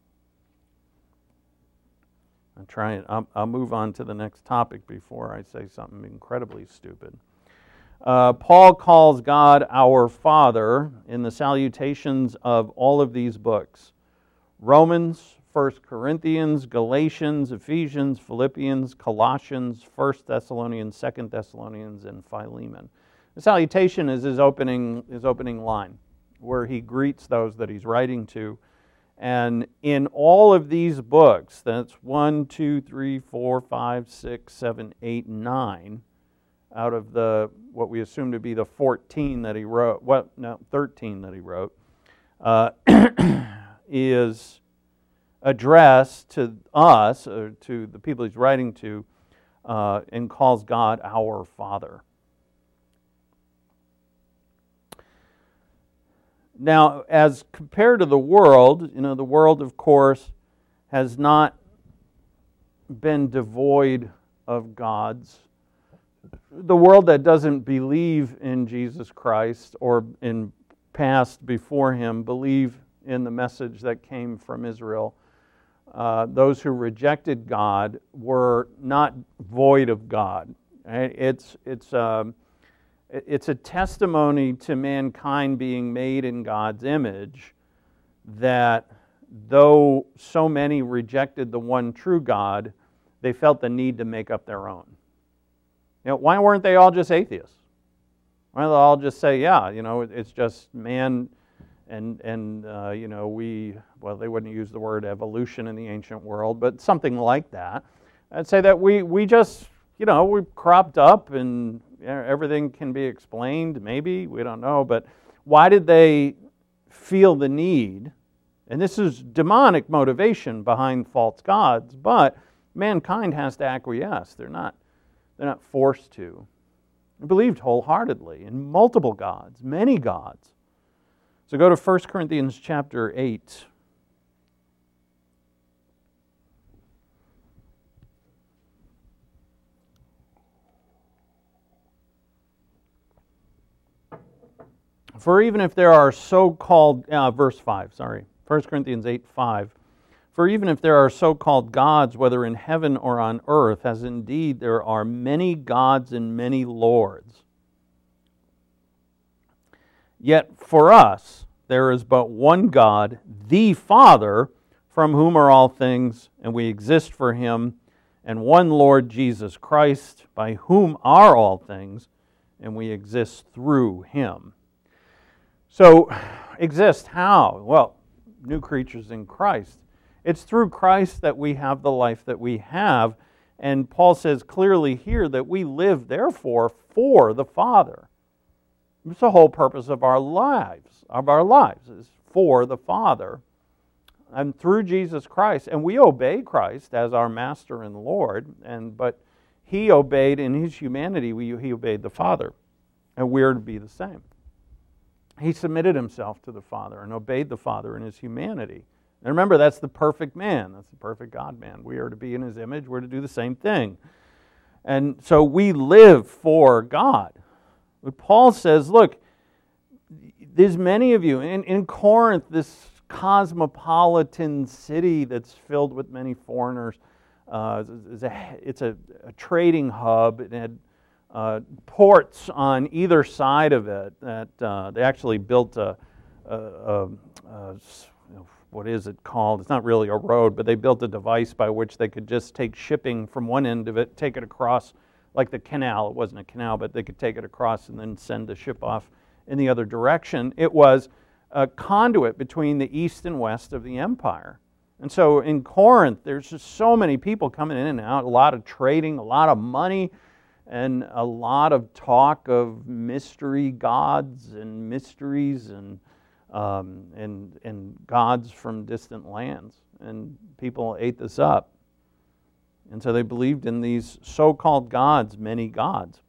I'll move on to the next topic before I say something incredibly stupid. Paul calls God our Father in the salutations of all of these books. Romans, 1 Corinthians, Galatians, Ephesians, Philippians, Colossians, 1 Thessalonians, 2 Thessalonians, and Philemon. The salutation is his opening line. where he greets those that he's writing to. And in all of these books, that's 1, 2, 3, 4, 5, 6, 7, 8, 9, out of the what we assume to be the 14 that he wrote, 13 that he wrote, is addressed to us, or to the people he's writing to, and calls God our Father. Now, as compared to the world, the world, of course, has not been devoid of gods. The world that doesn't believe in Jesus Christ or in past before him believe in the message that came from Israel. Those who rejected God were not void of God. Right? It's a testimony to mankind being made in God's image that though so many rejected the one true God, they felt the need to make up their own. Why weren't they all just atheists? Why don't they all just say, it's just man and they wouldn't use the word evolution in the ancient world, but something like that. I'd say that we just, we cropped up and everything can be explained, maybe, we don't know, but why did they feel the need? And this is demonic motivation behind false gods, but mankind has to acquiesce. They're not forced to. They believed wholeheartedly in multiple gods, many gods. So go to 1 Corinthians chapter 8. For even if there are so-called, verse 5, 1 Corinthians 8:5. For even if there are so-called gods, whether in heaven or on earth, as indeed there are many gods and many lords, yet for us there is but one God, the Father, from whom are all things, and we exist for him, and one Lord Jesus Christ, by whom are all things, and we exist through him. So, exist how? Well, new creatures in Christ. It's through Christ that we have the life that we have. And Paul says clearly here that we live, therefore, for the Father. It's the whole purpose of our lives. Is for the Father. And through Jesus Christ. And we obey Christ as our Master and Lord. But he obeyed in his humanity, he obeyed the Father. And we're to be the same. He submitted himself to the Father and obeyed the Father in his humanity. And remember, that's the perfect man. That's the perfect God-man. We are to be in his image. We're to do the same thing. And so we live for God. But Paul says, look, there's many of you. In Corinth, this cosmopolitan city that's filled with many foreigners, it's a trading hub. It had ports on either side of it that they actually built what is it called? It's not really a road, but they built a device by which they could just take shipping from one end of it, take it across like the canal. It wasn't a canal, but they could take it across and then send the ship off in the other direction. It was a conduit between the east and west of the empire. And so in Corinth, there's just so many people coming in and out, a lot of trading, a lot of money, and a lot of talk of mystery gods and mysteries and gods from distant lands. And people ate this up. And so they believed in these so-called gods, many gods.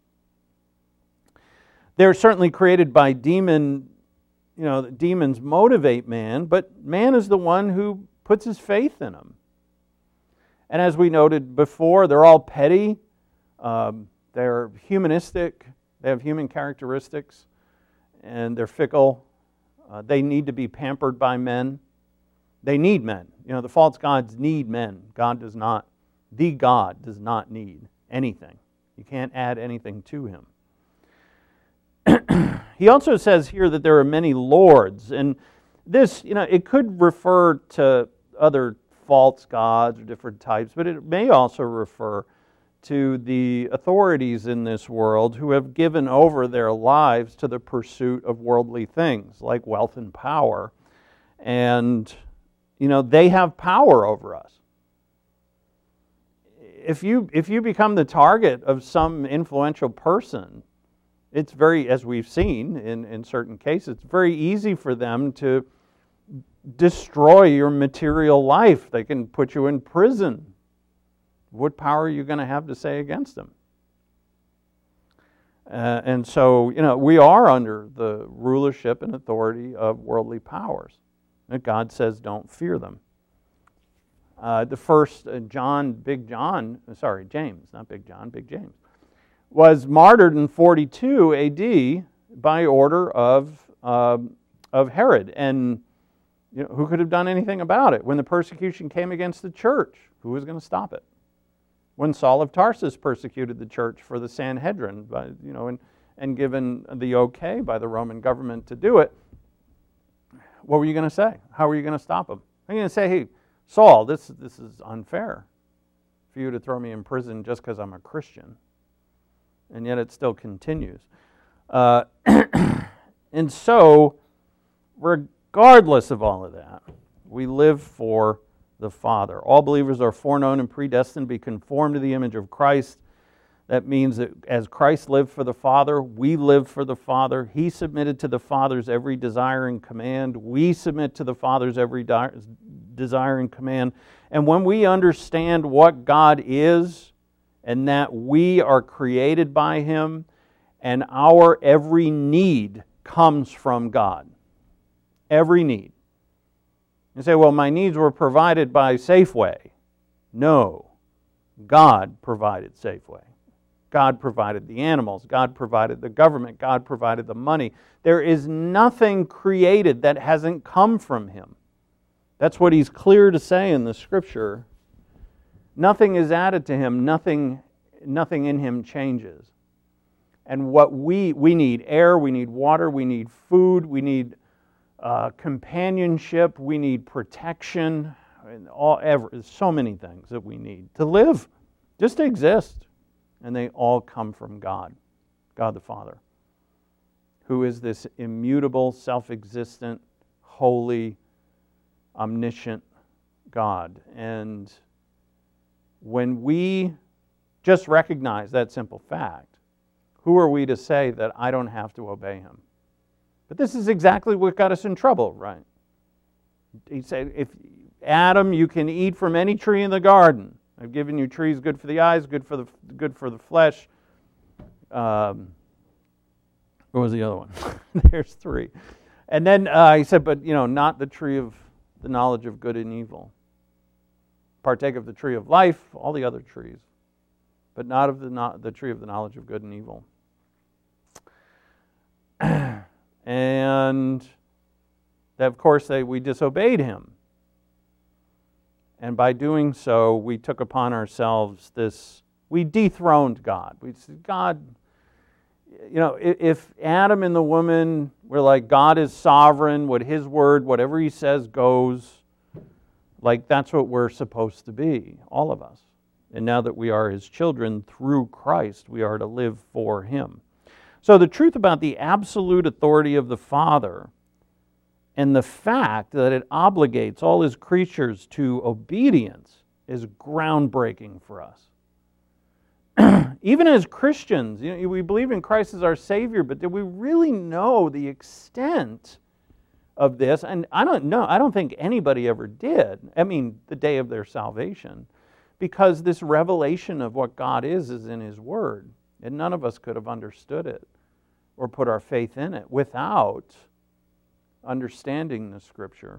They're certainly created by demons motivate man, but man is the one who puts his faith in them. And as we noted before, they're all petty. They're humanistic. They have human characteristics, and they're fickle. They need to be pampered by men. They need men. The false gods need men. God does not. The God does not need anything. You can't add anything to him. He also says here that there are many lords, and this, it could refer to other false gods or different types, but it may also refer to the authorities in this world who have given over their lives to the pursuit of worldly things like wealth and power. And, they have power over us. If you become the target of some influential person, it's very, as we've seen in certain cases, it's very easy for them to destroy your material life. They can put you in prison. What power are you going to have to say against them? And so, we are under the rulership and authority of worldly powers. And God says, don't fear them. The first James, was martyred in 42 AD by order of Herod. And who could have done anything about it? When the persecution came against the church, who was going to stop it? When Saul of Tarsus persecuted the church for the Sanhedrin, and given the okay by the Roman government to do it, what were you going to say? How were you going to stop him? Are you going to say, hey, Saul, this is unfair for you to throw me in prison just because I'm a Christian? And yet it still continues. And so, regardless of all of that, we live for the Father. All believers are foreknown and predestined to be conformed to the image of Christ. That means that as Christ lived for the Father, we live for the Father. He submitted to the Father's every desire and command. We submit to the Father's every desire and command. And when we understand what God is, and that we are created by Him, and our every need comes from God. Every need. You say, well, my needs were provided by Safeway. No. God provided Safeway. God provided the animals. God provided the government. God provided the money. There is nothing created that hasn't come from Him. That's what He's clear to say in the Scripture. Nothing is added to Him. Nothing in Him changes. And what we need air, we need water, we need food, we need companionship, we need protection, and so many things that we need to live, just to exist. And they all come from God, God the Father, who is this immutable, self-existent, holy, omniscient God. And when we just recognize that simple fact, who are we to say that I don't have to obey Him? But this is exactly what got us in trouble, right? He said, if Adam, you can eat from any tree in the garden. I've given you trees good for the eyes, good for the flesh. What was the other one? There's three. And then he said, but not the tree of the knowledge of good and evil. Partake of the tree of life, all the other trees, but not of the tree of the knowledge of good and evil. And that, of course, we disobeyed Him. And by doing so, we took upon ourselves we dethroned God. We said, God, if Adam and the woman were like, God is sovereign, His word, whatever He says goes, like that's what we're supposed to be, all of us. And now that we are His children through Christ, we are to live for Him. So the truth about the absolute authority of the Father and the fact that it obligates all His creatures to obedience is groundbreaking for us. Even as Christians, we believe in Christ as our Savior, but did we really know the extent of this? And I don't think anybody ever did. I mean, the day of their salvation. Because this revelation of what God is in His Word. And none of us could have understood it or put our faith in it without understanding the Scripture.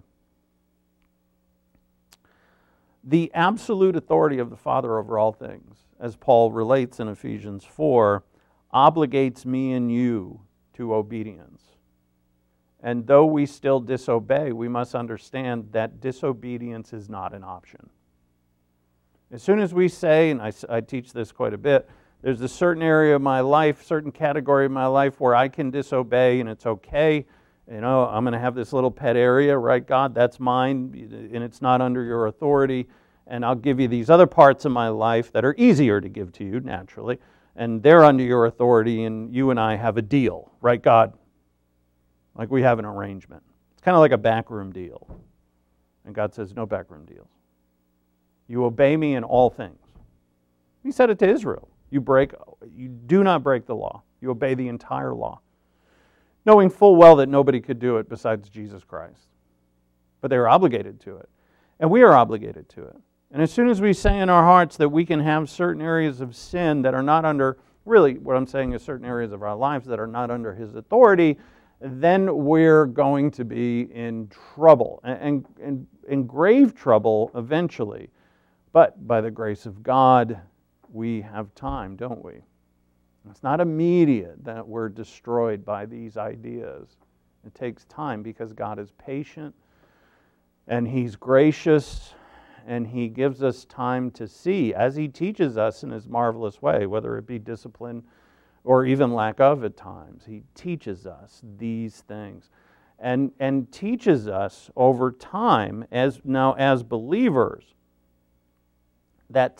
The absolute authority of the Father over all things, as Paul relates in Ephesians 4, obligates me and you to obedience. And though we still disobey, we must understand that disobedience is not an option. As soon as we say, and I teach this quite a bit, there's a certain area of my life, certain category of my life where I can disobey and it's okay. I'm going to have this little pet area, right, God? That's mine, and it's not under your authority. and I'll give you these other parts of my life that are easier to give to you, naturally, and they're under your authority, and you and I have a deal, right, God? Like we have an arrangement. It's kind of like a backroom deal. And God says, no backroom deals. You obey me in all things. He said it to Israel. You do not break the law. You obey the entire law. Knowing full well that nobody could do it besides Jesus Christ. But they were obligated to it. And we are obligated to it. And as soon as we say in our hearts that we can have certain areas of sin that are not under, really what I'm saying is certain areas of our lives that are not under His authority, then we're going to be in trouble, and in grave trouble eventually. But by the grace of God, we have time, don't we? It's not immediate that we're destroyed by these ideas. It takes time because God is patient, and He's gracious, and He gives us time to see as He teaches us in His marvelous way, whether it be discipline or even lack of at times. He teaches us these things and teaches us over time as believers that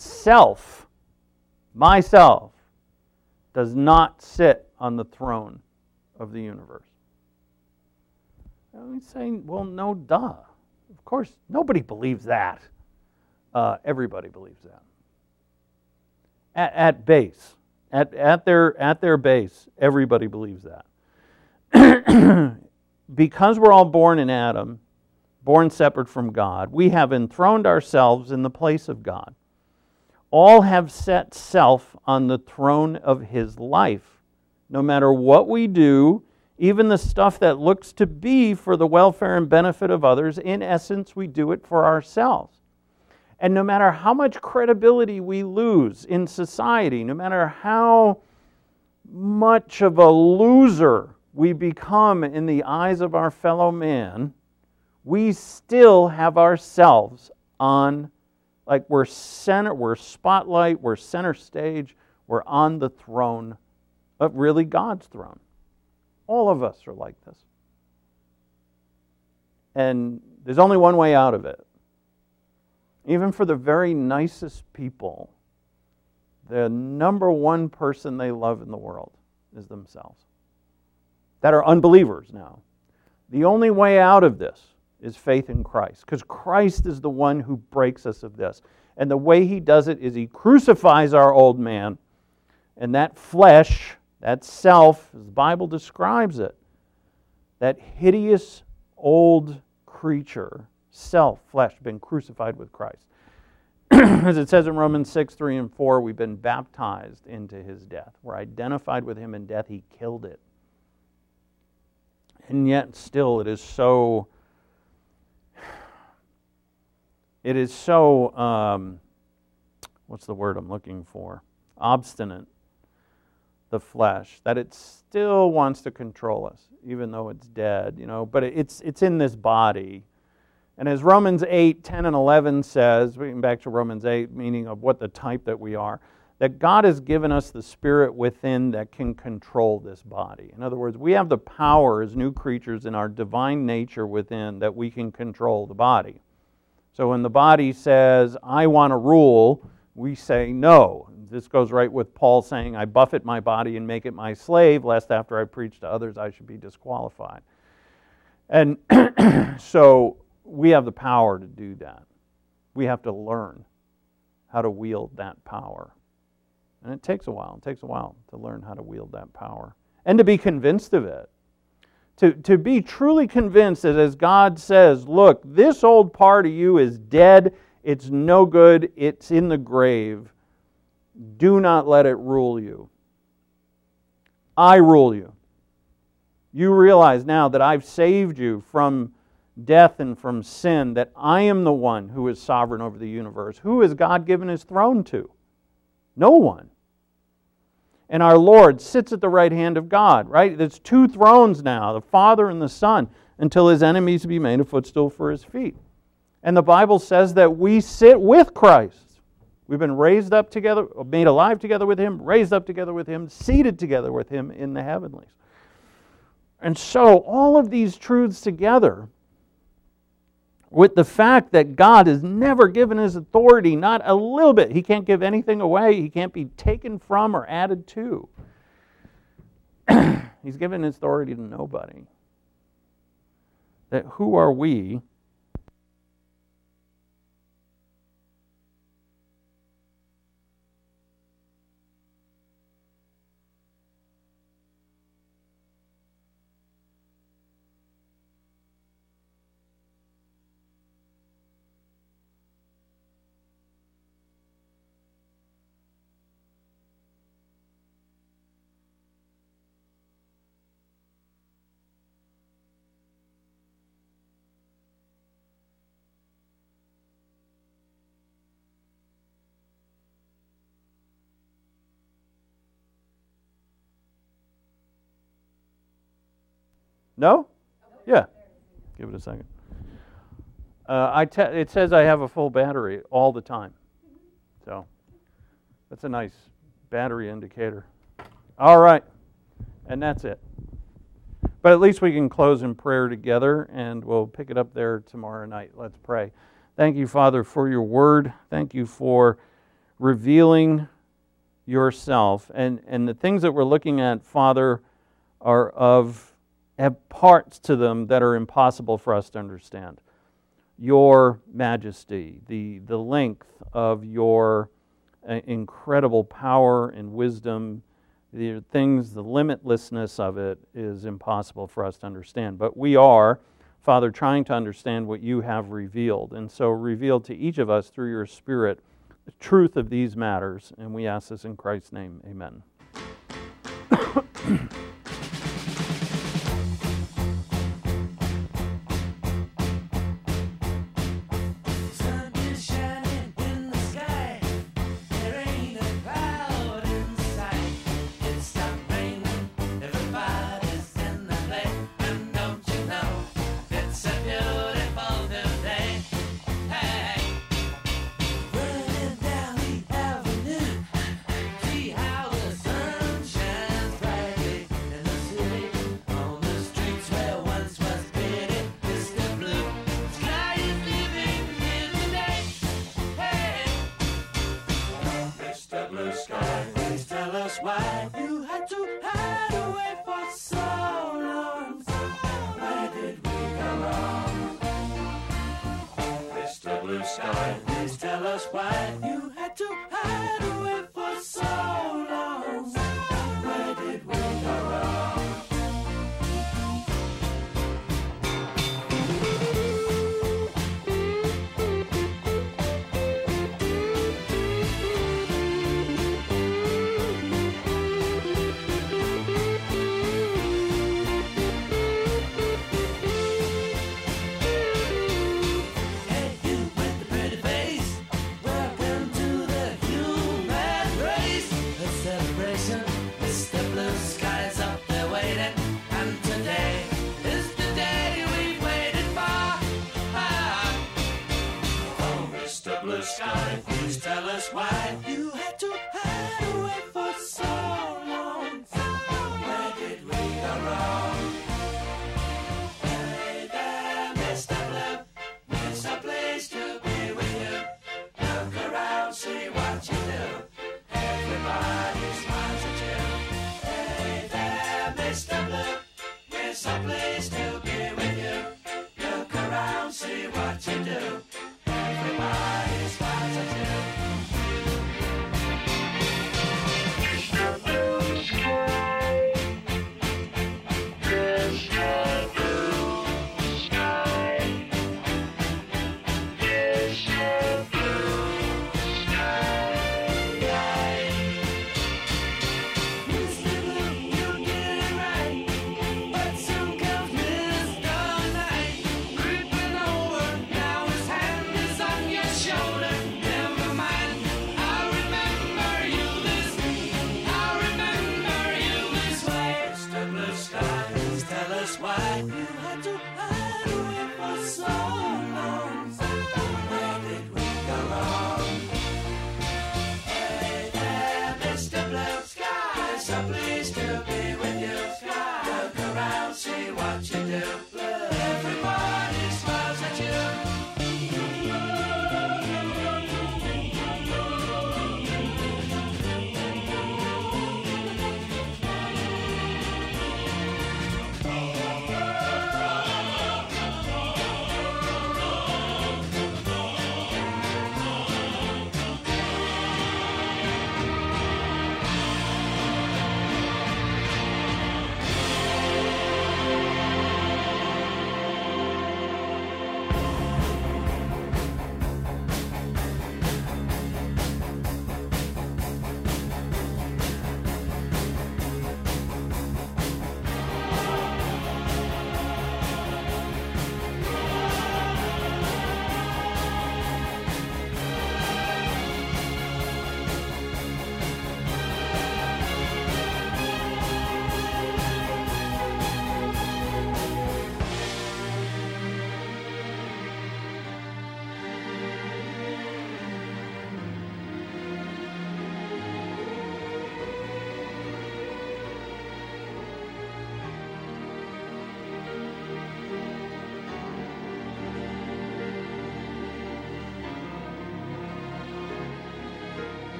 myself, does not sit on the throne of the universe. I'm saying, well, no, duh. Of course, nobody believes that. Everybody believes that. At base. At their base, everybody believes that. Because we're all born in Adam, born separate from God, we have enthroned ourselves in the place of God. All have set self on the throne of his life. No matter what we do, even the stuff that looks to be for the welfare and benefit of others, in essence, we do it for ourselves. And no matter how much credibility we lose in society, no matter how much of a loser we become in the eyes of our fellow man, we still have ourselves on, like we're spotlight, we're center stage, we're on the throne of really God's throne. All of us are like this. And there's only one way out of it. Even for the very nicest people, the number one person they love in the world is themselves. That are unbelievers now. The only way out of this is faith in Christ, because Christ is the one who breaks us of this. And the way He does it is He crucifies our old man, and that flesh, that self, as the Bible describes it, that hideous old creature, self, flesh, been crucified with Christ. As it says in Romans 6, 3 and 4, we've been baptized into His death. We're identified with Him in death. He killed it. And yet still it is so, what's the word I'm looking for? Obstinate, the flesh, that it still wants to control us, even though it's dead, but it's in this body. And as Romans 8, 10 and 11 says, we can back to Romans 8, meaning of what the type that we are, that God has given us the Spirit within that can control this body. In other words, we have the power as new creatures in our divine nature within that we can control the body. So when the body says, I want to rule, we say no. This goes right with Paul saying, I buffet my body and make it my slave, lest after I preach to others I should be disqualified. And so we have the power to do that. We have to learn how to wield that power. And it takes a while. It takes a while to learn how to wield that power. And to be convinced of it. To be truly convinced that as God says, look, this old part of you is dead. It's no good. It's in the grave. Do not let it rule you. I rule you. You realize now that I've saved you from death and from sin, that I am the one who is sovereign over the universe. Who has God given His throne to? No one. And our Lord sits at the right hand of God, right? There's two thrones now, the Father and the Son, until His enemies be made a footstool for His feet. And the Bible says that we sit with Christ. We've been raised up together, made alive together with Him, raised up together with Him, seated together with Him in the heavenlies. And so all of these truths together with the fact that God has never given His authority, not a little bit. He can't give anything away. He can't be taken from or added to. He's given His authority to nobody. That who are we? No? Yeah. Give it a second. It says I have a full battery all the time. So that's a nice battery indicator. All right. And that's it. But at least we can close in prayer together, and we'll pick it up there tomorrow night. Let's pray. Thank you, Father, for your word. Thank you for revealing yourself. And the things that we're looking at, Father, have parts to them that are impossible for us to understand. Your majesty, the length of your incredible power and wisdom, the things, the limitlessness of it is impossible for us to understand. But we are, Father, trying to understand what you have revealed. And so reveal to each of us through your Spirit the truth of these matters. And we ask this in Christ's name. Amen. Why you had to hide away for so long? Where did we go wrong? Mr. Blue Sky, please tell us why you had to hide away for so long. Where did we go wrong? Sky, please tell us why you had to hide away for so long. Where did we go wrong? Hey there, Mr. Blue, it's a place to be with you. Look around, see what you do. Everybody smiles at you. Hey there, Mr. Blue, it's a place to be with you. Look around, see what you do. Everybody smiles at you. Show.